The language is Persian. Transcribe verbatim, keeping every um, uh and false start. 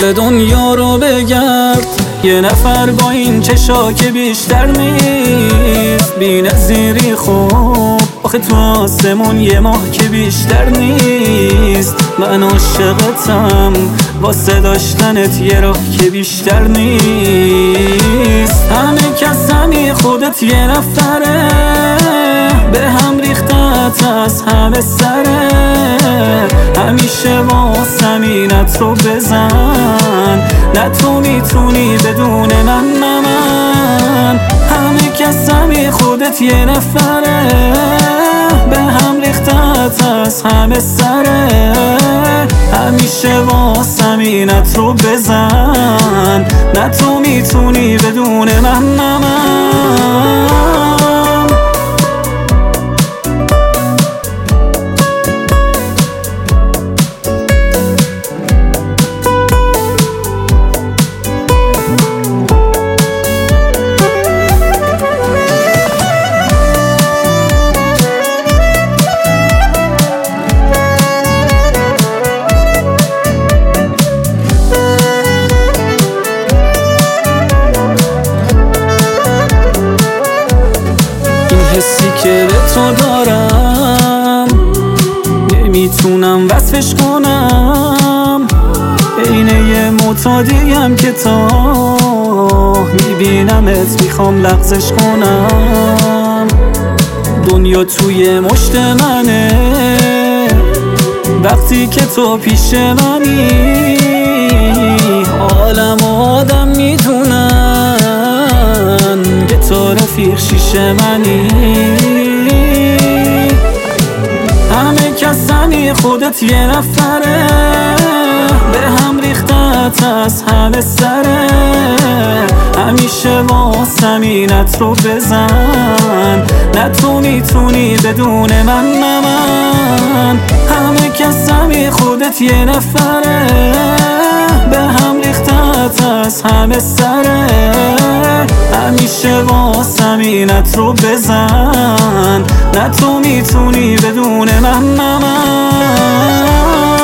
کل دنیا رو بگرد، یه نفر با این چشا که بیشتر نیست. بی نظیری خوب آخه تو آسمون یه ماه که بیشتر نیست. من عاشقتم واسه داشتنت یه راه که بیشتر نیست. همه کس همی خودت یه نفره، به هم ریختت از همه سره. همیشه واسمینت رو بزن، نه تو میتونی بدون من نه من. همه کس همی خودت یه نفره، به هم ریختت از همه سره. همیشه واسمینت رو بزن، نه تو میتونی بدون من نه من. حسی که به تو دارم نمیتونم وصفش کنم. اینه یه معتادیم که تا میبینمت میخوام لغزش کنم. دنیا توی مشت منه وقتی که تو پیش منی. عالم و آدم میدونن که تو رفیق شیشه منی. همه کس همی خودت یه نفره، به هم ریختت از همه سره. همیشه واسمینت رو بزن، نه تو میتونی بدون من نه من. همه کس همی خودت یه نفره، به هم ریختت از همه سره. همیشه واسمینت رو بزن، نه تو میتونی بدون من نه من.